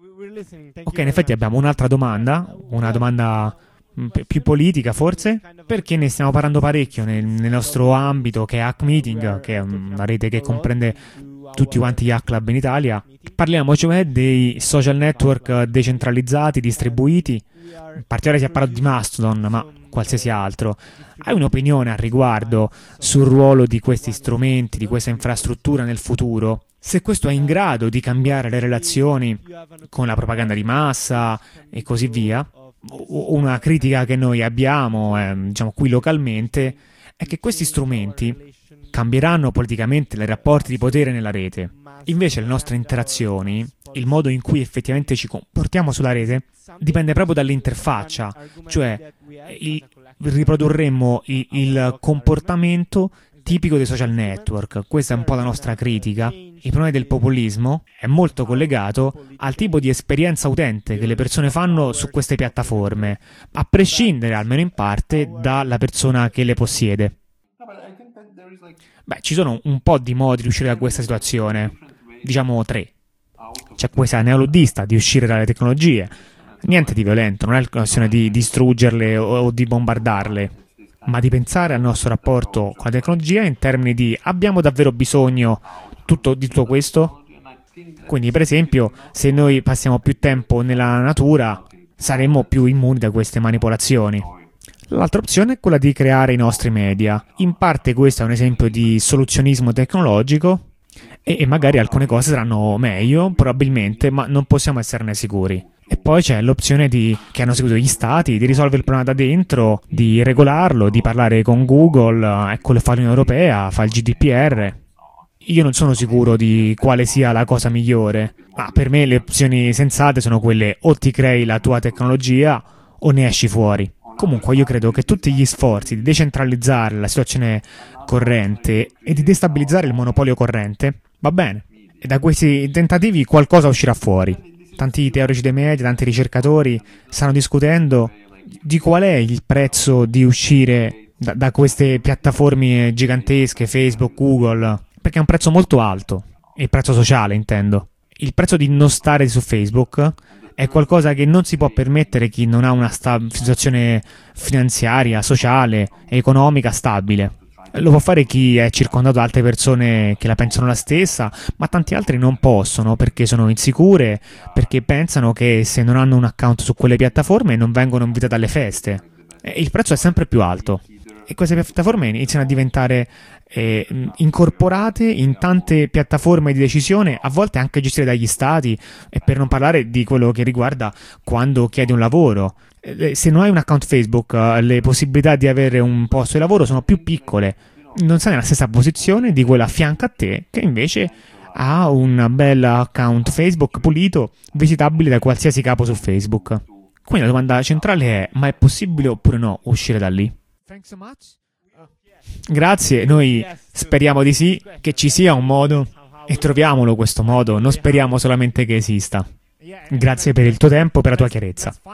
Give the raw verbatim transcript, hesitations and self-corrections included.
Ok, in effetti abbiamo un'altra domanda, una domanda mm, pi- più politica forse, perché ne stiamo parlando parecchio nel, nel nostro ambito, che è Hack Meeting, che è una rete che comprende tutti quanti gli hack club in Italia. Parliamo cioè dei social network decentralizzati, distribuiti. In particolare si è parlato di Mastodon, ma qualsiasi altro. Hai un'opinione al riguardo sul ruolo di questi strumenti, di questa infrastruttura nel futuro? Se questo è in grado di cambiare le relazioni con la propaganda di massa e così via? U- Una critica che noi abbiamo, eh, diciamo qui localmente, è che questi strumenti cambieranno politicamente i rapporti di potere nella rete. Invece le nostre interazioni, il modo in cui effettivamente ci comportiamo sulla rete, dipende proprio dall'interfaccia, cioè il- riprodurremmo i- il comportamento tipico dei social network. Questa è un po' la nostra critica. Il problema del populismo è molto collegato al tipo di esperienza utente che le persone fanno su queste piattaforme, a prescindere, almeno in parte, dalla persona che le possiede. Beh, ci sono un po' di modi di uscire da questa situazione, diciamo tre. C'è questa neoluddista di uscire dalle tecnologie. Niente di violento, non è questione di distruggerle o, o di bombardarle, ma di pensare al nostro rapporto con la tecnologia in termini di abbiamo davvero bisogno tutto, di tutto questo? Quindi, per esempio, se noi passiamo più tempo nella natura, saremmo più immuni da queste manipolazioni. L'altra opzione è quella di creare i nostri media. In parte questo è un esempio di soluzionismo tecnologico e, e magari alcune cose saranno meglio, probabilmente, ma non possiamo esserne sicuri. E poi c'è l'opzione di, che hanno seguito gli stati, di risolvere il problema da dentro, di regolarlo, di parlare con Google, ecco le fa l'Unione Europea, fa il G D P R. Io non sono sicuro di quale sia la cosa migliore, ma per me le opzioni sensate sono quelle o ti crei la tua tecnologia o ne esci fuori. Comunque io credo che tutti gli sforzi di decentralizzare la situazione corrente e di destabilizzare il monopolio corrente va bene. E da questi tentativi qualcosa uscirà fuori. Tanti teorici dei media, tanti ricercatori stanno discutendo di qual è il prezzo di uscire da, da queste piattaforme gigantesche, Facebook, Google, perché è un prezzo molto alto, il prezzo sociale intendo. Il prezzo di non stare su Facebook è qualcosa che non si può permettere chi non ha una sta- situazione finanziaria, sociale e economica stabile. Lo può fare chi è circondato da altre persone che la pensano la stessa, ma tanti altri non possono perché sono insicure, perché pensano che se non hanno un account su quelle piattaforme non vengono invitati alle feste. E il prezzo è sempre più alto. E queste piattaforme iniziano a diventare eh, incorporate in tante piattaforme di decisione, a volte anche gestite dagli stati, e per non parlare di quello che riguarda quando chiedi un lavoro. Eh, se non hai un account Facebook, eh, le possibilità di avere un posto di lavoro sono più piccole. Non sei nella stessa posizione di quella a fianco a te, che invece ha un bel account Facebook pulito, visitabile da qualsiasi capo su Facebook. Quindi la domanda centrale è: ma è possibile oppure no uscire da lì? Grazie, noi speriamo di sì, che ci sia un modo e troviamolo questo modo, non speriamo solamente che esista. Grazie per il tuo tempo e per la tua chiarezza.